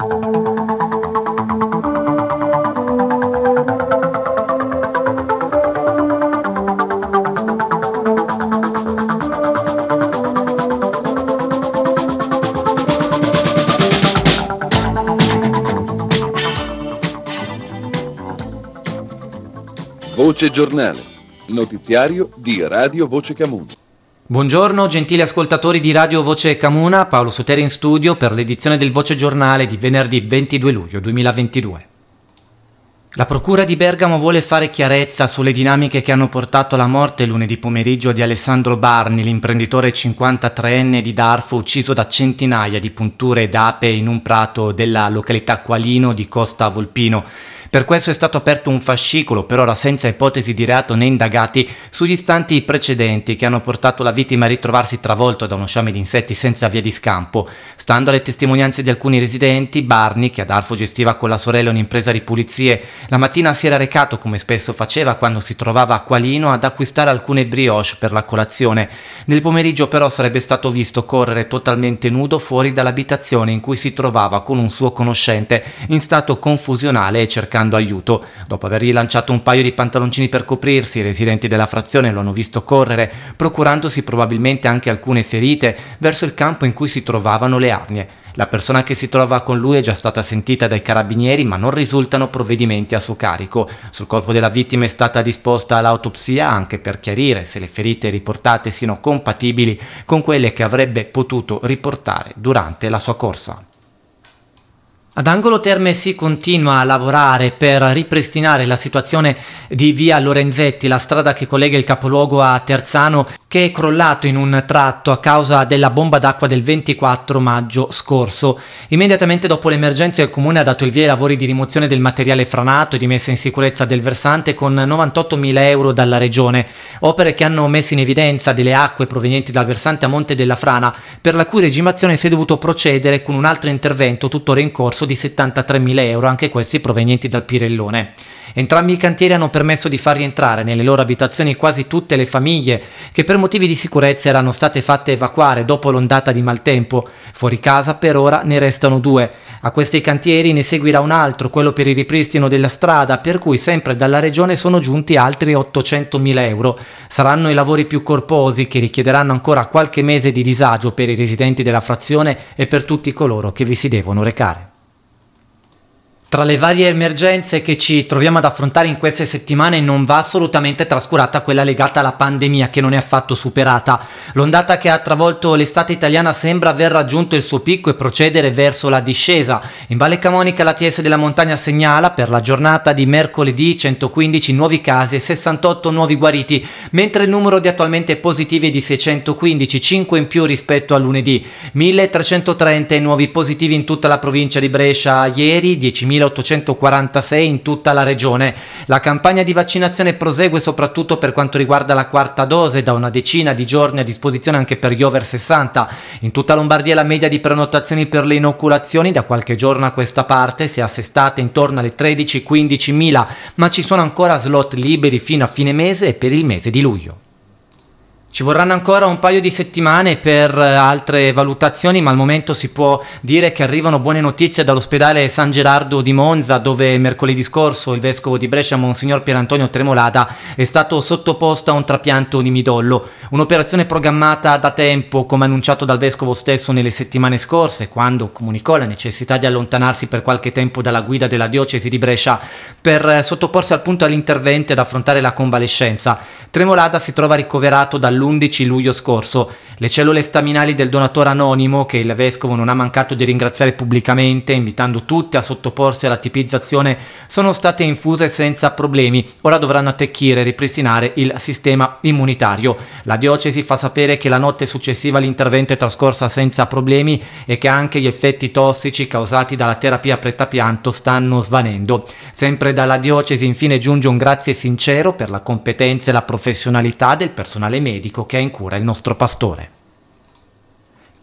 Voce Giornale, notiziario di Radio Voce Camuna. Buongiorno gentili ascoltatori di Radio Voce Camuna, Paolo Soteri in studio per l'edizione del Voce Giornale di venerdì 22 luglio 2022. La Procura di Bergamo vuole fare chiarezza sulle dinamiche che hanno portato alla morte lunedì pomeriggio di Alessandro Barni, l'imprenditore 53enne di Darfo ucciso da centinaia di punture d'ape in un prato della località Qualino di Costa Volpino. Per questo è stato aperto un fascicolo, per ora senza ipotesi di reato né indagati, sugli istanti precedenti che hanno portato la vittima a ritrovarsi travolto da uno sciame di insetti senza via di scampo. Stando alle testimonianze di alcuni residenti, Barni, che a Darfo gestiva con la sorella un'impresa di pulizie, la mattina si era recato, come spesso faceva quando si trovava a Qualino, ad acquistare alcune brioche per la colazione. Nel pomeriggio però sarebbe stato visto correre totalmente nudo fuori dall'abitazione in cui si trovava con un suo conoscente in stato confusionale e cercando aiuto. Dopo avergli lanciato un paio di pantaloncini per coprirsi, i residenti della frazione lo hanno visto correre, procurandosi probabilmente anche alcune ferite verso il campo in cui si trovavano le arnie. La persona che si trova con lui è già stata sentita dai carabinieri, ma non risultano provvedimenti a suo carico. Sul corpo della vittima è stata disposta l'autopsia anche per chiarire se le ferite riportate siano compatibili con quelle che avrebbe potuto riportare durante la sua corsa. Ad Angolo Terme si continua a lavorare per ripristinare la situazione di via Lorenzetti, la strada che collega il capoluogo a Terzano, che è crollato in un tratto a causa della bomba d'acqua del 24 maggio scorso. Immediatamente dopo l'emergenza il comune ha dato il via ai lavori di rimozione del materiale franato e di messa in sicurezza del versante con 98.000 euro dalla regione, opere che hanno messo in evidenza delle acque provenienti dal versante a Monte della Frana, per la cui regimazione si è dovuto procedere con un altro intervento tuttora in corso di 73.000 euro, anche questi provenienti dal Pirellone. Entrambi i cantieri hanno permesso di far rientrare nelle loro abitazioni quasi tutte le famiglie che per motivi di sicurezza erano state fatte evacuare dopo l'ondata di maltempo. Fuori casa per ora ne restano 2. A questi cantieri ne seguirà un altro, quello per il ripristino della strada, per cui sempre dalla regione sono giunti altri 800.000 euro. Saranno i lavori più corposi che richiederanno ancora qualche mese di disagio per i residenti della frazione e per tutti coloro che vi si devono recare. Tra le varie emergenze che ci troviamo ad affrontare in queste settimane non va assolutamente trascurata quella legata alla pandemia, che non è affatto superata. L'ondata che ha travolto l'estate italiana sembra aver raggiunto il suo picco e procedere verso la discesa. In Valle Camonica l'ATS della montagna segnala per la giornata di mercoledì 115 nuovi casi e 68 nuovi guariti, mentre il numero di attualmente positivi è di 615, 5 in più rispetto a lunedì. 1.330 nuovi positivi in tutta la provincia di Brescia ieri, 10.846 in tutta la regione. La campagna di vaccinazione prosegue soprattutto per quanto riguarda la quarta dose, da una decina di giorni a disposizione anche per gli over 60. In tutta Lombardia la media di prenotazioni per le inoculazioni da qualche giorno a questa parte si è assestata intorno alle 13-15 mila, ma ci sono ancora slot liberi fino a fine mese e per il mese di luglio. Ci vorranno ancora un paio di settimane per altre valutazioni, ma al momento si può dire che arrivano buone notizie dall'ospedale San Gerardo di Monza, dove mercoledì scorso il vescovo di Brescia, Monsignor Pierantonio Tremolada, è stato sottoposto a un trapianto di midollo. Un'operazione programmata da tempo, come annunciato dal vescovo stesso nelle settimane scorse, quando comunicò la necessità di allontanarsi per qualche tempo dalla guida della diocesi di Brescia per sottoporsi appunto all'intervento ed affrontare la convalescenza. Tremolada si trova ricoverato dall'11 luglio scorso. Le cellule staminali del donatore anonimo, che il vescovo non ha mancato di ringraziare pubblicamente, invitando tutti a sottoporsi alla tipizzazione, sono state infuse senza problemi. Ora dovranno attecchire e ripristinare il sistema immunitario. La diocesi fa sapere che la notte successiva all'intervento è trascorsa senza problemi e che anche gli effetti tossici causati dalla terapia prettapianto stanno svanendo. Sempre dalla diocesi infine giunge un grazie sincero per la competenza e la professionalità del personale medico che ha in cura il nostro pastore.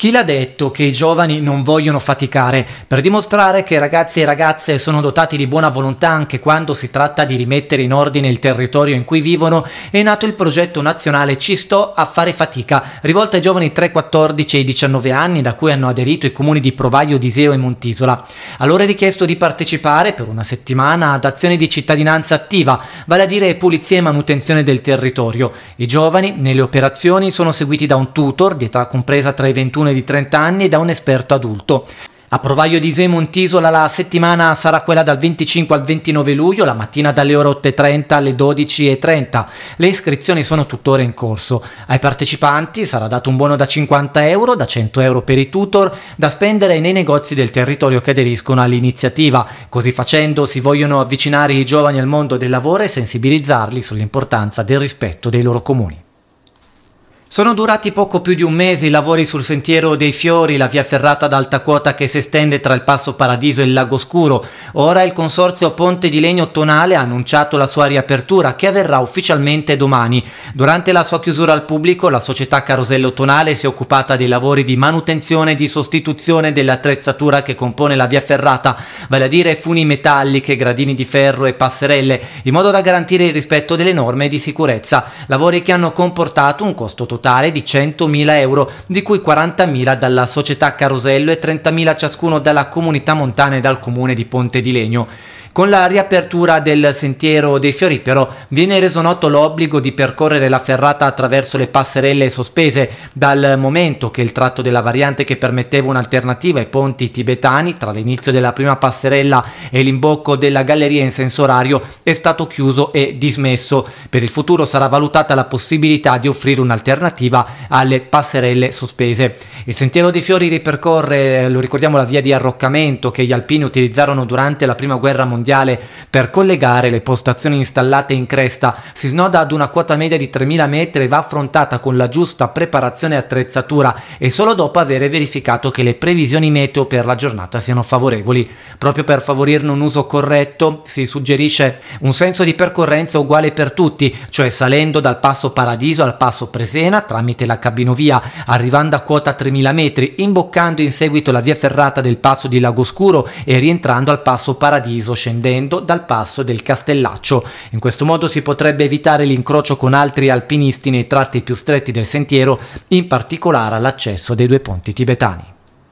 Chi l'ha detto che i giovani non vogliono faticare? Per dimostrare che ragazzi e ragazze sono dotati di buona volontà anche quando si tratta di rimettere in ordine il territorio in cui vivono, è nato il progetto nazionale Ci sto a fare fatica, rivolto ai giovani tra i 14 e i 19 anni, da cui hanno aderito i comuni di Provaio, Diseo e Montisola. A loro è richiesto di partecipare per una settimana ad azioni di cittadinanza attiva, vale a dire pulizia e manutenzione del territorio. I giovani nelle operazioni sono seguiti da un tutor di età compresa tra i 21 di 30 anni e da un esperto adulto. A Provaio, Diseo e Montisola la settimana sarà quella dal 25 al 29 luglio, la mattina dalle ore 8:30 alle 12:30. Le iscrizioni sono tuttora in corso. Ai partecipanti sarà dato un buono da 50 euro, da 100 euro per i tutor, da spendere nei negozi del territorio che aderiscono all'iniziativa. Così facendo si vogliono avvicinare i giovani al mondo del lavoro e sensibilizzarli sull'importanza del rispetto dei loro comuni. Sono durati poco più di un mese i lavori sul Sentiero dei Fiori, la via ferrata ad alta quota che si estende tra il Passo Paradiso e il Lago Scuro. Ora il consorzio Ponte di Legno Tonale ha annunciato la sua riapertura, che avverrà ufficialmente domani. Durante la sua chiusura al pubblico, la società Carosello Tonale si è occupata dei lavori di manutenzione e di sostituzione dell'attrezzatura che compone la via ferrata, vale a dire funi metalliche, gradini di ferro e passerelle, in modo da garantire il rispetto delle norme di sicurezza. Lavori che hanno comportato un costo totale di 100.000 euro, di cui 40.000 dalla società Carosello e 30.000 ciascuno dalla comunità montana e dal comune di Ponte di Legno. Con la riapertura del Sentiero dei Fiori però viene reso noto l'obbligo di percorrere la ferrata attraverso le passerelle sospese, dal momento che il tratto della variante che permetteva un'alternativa ai ponti tibetani tra l'inizio della prima passerella e l'imbocco della galleria in senso orario è stato chiuso e dismesso. Per il futuro sarà valutata la possibilità di offrire un'alternativa alle passerelle sospese. Il Sentiero dei Fiori ripercorre, lo ricordiamo, la via di arroccamento che gli alpini utilizzarono durante la prima guerra mondiale per collegare le postazioni installate in cresta. Si snoda ad una quota media di 3.000 metri e va affrontata con la giusta preparazione e attrezzatura, e solo dopo aver verificato che le previsioni meteo per la giornata siano favorevoli. Proprio per favorirne un uso corretto si suggerisce un senso di percorrenza uguale per tutti, cioè salendo dal Passo Paradiso al Passo Presena tramite la cabinovia, arrivando a quota 3.000 metri, imboccando in seguito la via ferrata del Passo di Lago Scuro e rientrando al Passo Paradiso scendendo dal passo del Castellaccio. In questo modo si potrebbe evitare l'incrocio con altri alpinisti nei tratti più stretti del sentiero, in particolare all'accesso dei due ponti tibetani.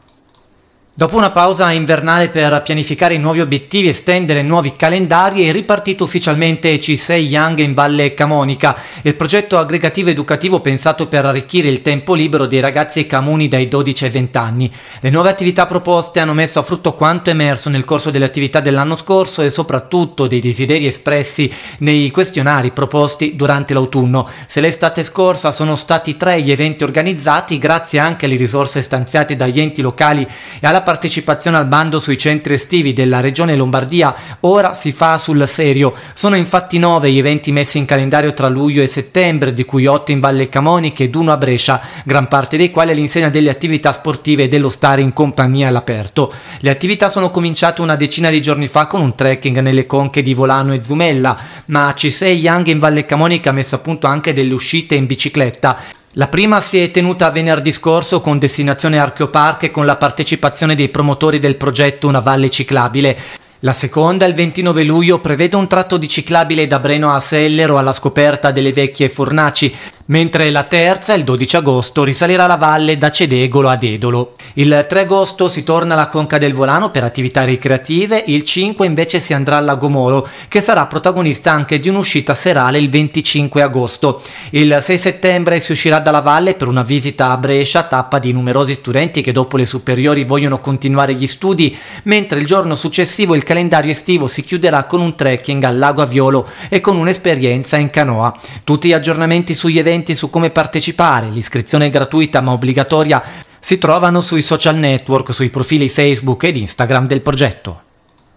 Dopo una pausa invernale per pianificare i nuovi obiettivi e stendere nuovi calendari, è ripartito ufficialmente C6 Young in Valle Camonica, il progetto aggregativo educativo pensato per arricchire il tempo libero dei ragazzi camuni dai 12 ai 20 anni. Le nuove attività proposte hanno messo a frutto quanto emerso nel corso delle attività dell'anno scorso e soprattutto dei desideri espressi nei questionari proposti durante l'autunno. Se l'estate scorsa sono stati 3 gli eventi organizzati, grazie anche alle risorse stanziate dagli enti locali e alla partecipazione al bando sui centri estivi della regione Lombardia, ora si fa sul serio. Sono infatti 9 gli eventi messi in calendario tra luglio e settembre, di cui 8 in Valle Camonica ed 1 a Brescia, gran parte dei quali all'insegna delle attività sportive e dello stare in compagnia all'aperto. Le attività sono cominciate una decina di giorni fa con un trekking nelle conche di Volano e Zumella, ma C6 Young in Valle Camonica ha messo a punto anche delle uscite in bicicletta. La prima si è tenuta venerdì scorso con destinazione Archeopark e con la partecipazione dei promotori del progetto Una Valle Ciclabile. La seconda, il 29 luglio, prevede un tratto di ciclabile da Breno a Sellero alla scoperta delle vecchie fornaci, mentre la terza, il 12 agosto, risalirà la valle da Cedegolo ad Edolo. Il 3 agosto si torna alla Conca del Volano per attività ricreative, il 5 invece si andrà al Lago Molo, che sarà protagonista anche di un'uscita serale il 25 agosto. Il 6 settembre si uscirà dalla valle per una visita a Brescia, tappa di numerosi studenti che dopo le superiori vogliono continuare gli studi, mentre il giorno successivo il calendario estivo si chiuderà con un trekking al Lago Aviolo e con un'esperienza in canoa. Tutti gli aggiornamenti sugli eventi, su come partecipare, l'iscrizione è gratuita ma obbligatoria, si trovano sui social network, sui profili Facebook ed Instagram del progetto.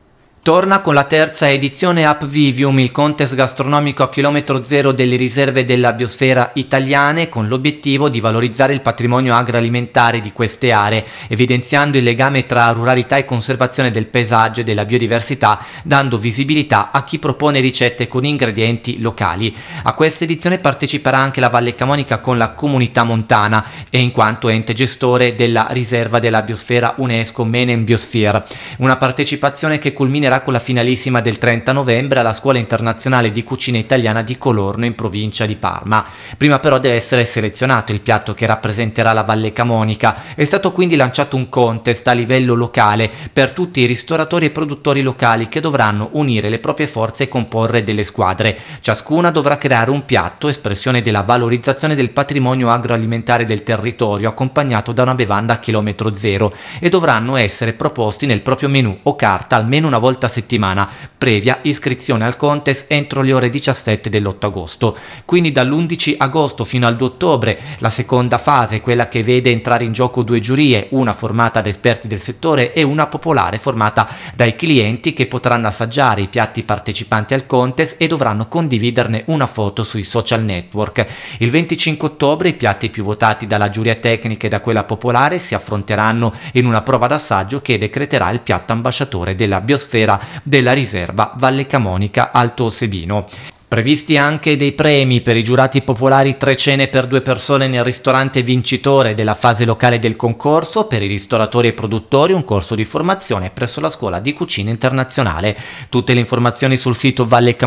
Torna con la terza edizione Upvivium, il contest gastronomico a chilometro zero delle riserve della biosfera italiane, con l'obiettivo di valorizzare il patrimonio agroalimentare di queste aree, evidenziando il legame tra ruralità e conservazione del paesaggio e della biodiversità, dando visibilità a chi propone ricette con ingredienti locali. A questa edizione parteciperà anche la Valle Camonica con la comunità montana e in quanto ente gestore della riserva della biosfera UNESCO Menem Biosphere. Una partecipazione che culminerà con la finalissima del 30 novembre alla Scuola Internazionale di Cucina Italiana di Colorno in provincia di Parma. Prima però deve essere selezionato il piatto che rappresenterà la Valle Camonica. È stato quindi lanciato un contest a livello locale per tutti i ristoratori e produttori locali che dovranno unire le proprie forze e comporre delle squadre. Ciascuna dovrà creare un piatto, espressione della valorizzazione del patrimonio agroalimentare del territorio, accompagnato da una bevanda a chilometro zero, e dovranno essere proposti nel proprio menù o carta almeno una volta a settimana, previa iscrizione al contest entro le ore 17 dell'8 agosto. Quindi dall'11 agosto fino al 2 ottobre la seconda fase, quella che vede entrare in gioco due giurie, una formata da esperti del settore e una popolare formata dai clienti che potranno assaggiare i piatti partecipanti al contest e dovranno condividerne una foto sui social network. Il 25 ottobre i piatti più votati dalla giuria tecnica e da quella popolare si affronteranno in una prova d'assaggio che decreterà il piatto ambasciatore della biosfera della riserva Valle Camonica Alto Sebino. Previsti anche dei premi per i giurati popolari, 3 cene per 2 persone nel ristorante vincitore della fase locale del concorso, per i ristoratori e produttori un corso di formazione presso la Scuola di Cucina Internazionale. Tutte le informazioni sul sito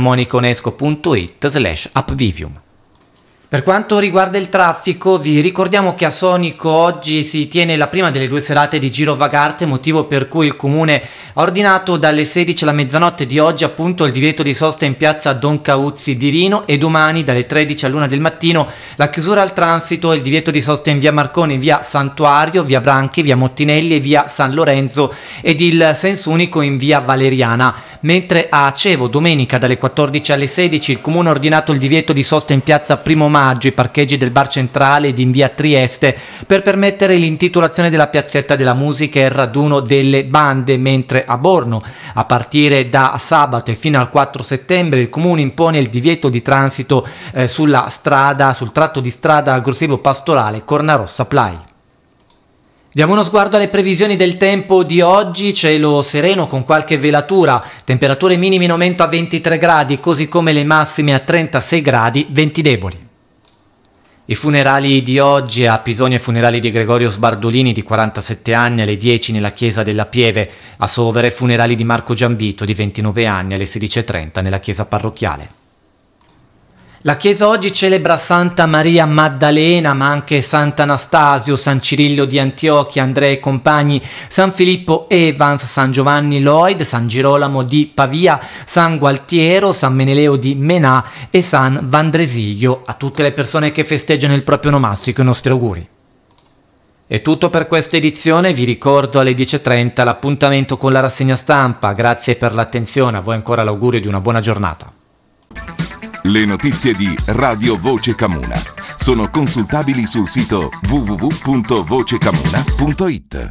vallecamonicaonesco.it/upvivium. Per quanto riguarda il traffico, vi ricordiamo che a Sonico oggi si tiene la prima delle 2 serate di Giro Vagarte, motivo per cui il comune ha ordinato dalle 16 alla mezzanotte di oggi appunto il divieto di sosta in piazza Don Cauzzi di Rino e domani dalle 13 all'1 del mattino la chiusura al transito e il divieto di sosta in via Marconi, via Santuario, via Branchi, via Mottinelli e via San Lorenzo ed il senso unico in via Valeriana. Mentre a Acevo domenica dalle 14 alle 16 il comune ha ordinato il divieto di sosta in piazza Primo Maggio, i parcheggi del bar centrale ed in via Trieste per permettere l'intitolazione della piazzetta della musica e il raduno delle bande, mentre a Borno a partire da sabato e fino al 4 settembre il comune impone il divieto di transito sul tratto di strada aggressivo pastorale Cornarossa-Plai. Diamo uno sguardo alle previsioni del tempo di oggi: cielo sereno con qualche velatura, temperature minime in aumento a 23 gradi, così come le massime a 36 gradi, venti deboli. I funerali di oggi: a Pisonia funerali di Gregorio Sbardolini di 47 anni alle 10 nella chiesa della Pieve, a Sovere funerali di Marco Gianvito di 29 anni alle 16:30 nella chiesa parrocchiale. La chiesa oggi celebra Santa Maria Maddalena, ma anche Sant'Anastasio, San Cirillo di Antiochia, Andrea e compagni, San Filippo Evans, San Giovanni Lloyd, San Girolamo di Pavia, San Gualtiero, San Meneleo di Menà e San Vandresiglio. A tutte le persone che festeggiano il proprio onomastico i nostri auguri. È tutto per questa edizione, vi ricordo alle 10:30 l'appuntamento con la rassegna stampa. Grazie per l'attenzione, a voi ancora l'augurio di una buona giornata. Le notizie di Radio Voce Camuna sono consultabili sul sito www.vocecamuna.it.